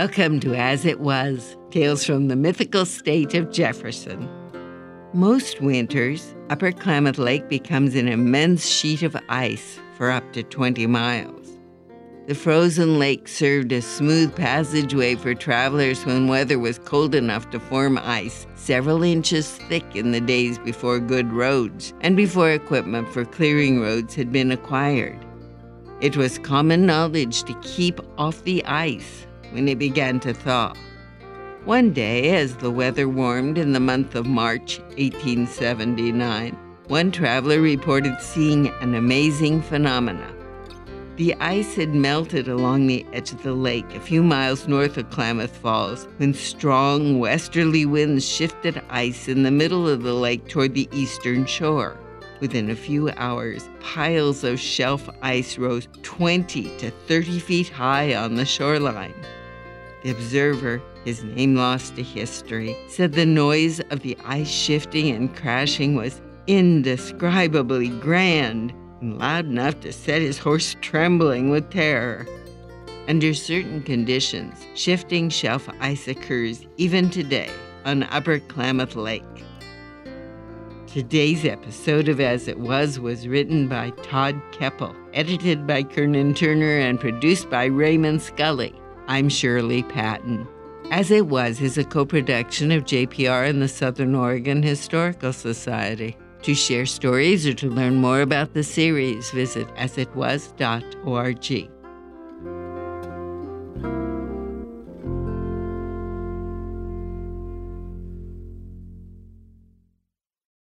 Welcome to As It Was, Tales from the Mythical State of Jefferson. Most winters, Upper Klamath Lake becomes an immense sheet of ice for up to 20 miles. The frozen lake served as smooth passageway for travelers when weather was cold enough to form ice several inches thick in the days before good roads and before equipment for clearing roads had been acquired. It was common knowledge to keep off the ice when it began to thaw. One day, as the weather warmed in the month of March 1879, one traveler reported seeing an amazing phenomenon. The ice had melted along the edge of the lake a few miles north of Klamath Falls when strong westerly winds shifted ice in the middle of the lake toward the eastern shore. Within a few hours, piles of shelf ice rose 20 to 30 feet high on the shoreline. The observer, his name lost to history, said the noise of the ice shifting and crashing was indescribably grand and loud enough to set his horse trembling with terror. Under certain conditions, shifting shelf ice occurs even today on Upper Klamath Lake. Today's episode of As It Was written by Todd Keppel, edited by Kernan Turner, and produced by Raymond Scully. I'm Shirley Patton. As It Was is a co-production of JPR and the Southern Oregon Historical Society. To share stories or to learn more about the series, visit asitwas.org.